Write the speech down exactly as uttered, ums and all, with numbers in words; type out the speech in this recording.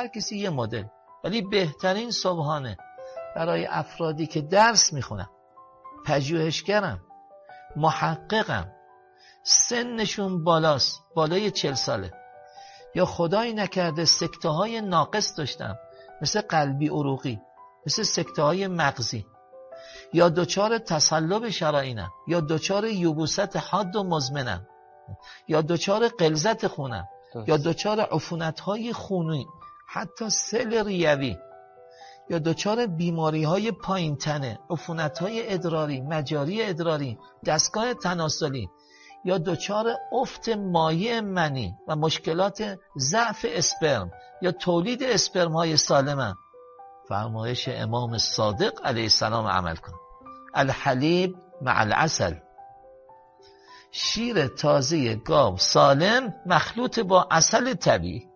هر کسی یه مدل، ولی بهترین صبحانه برای افرادی که درس میخونن، پژوهشگرن، محققن، سنشون بالاست، بالای چل ساله، یا خدای نکرده سکته های ناقص داشتن مثل قلبی عروقی، مثل سکته های مغزی، یا دچار تصلب شرائینن، یا دچار یبوست حاد و مزمنن، یا دچار غلظت خونن، یا دچار عفونت های خونی، حتی سل ریوی، یا دچار بیماری های پایین تنه، عفونت های ادراری، مجاری ادراری، دستگاه تناسلی، یا دچار افت مایع منی و مشکلات ضعف اسپرم یا تولید اسپرم های سالمه، فرمایش امام صادق علیه السلام عمل کن. الحلیب مع العسل، شیر تازه گاو سالم مخلوط با عسل طبیعی.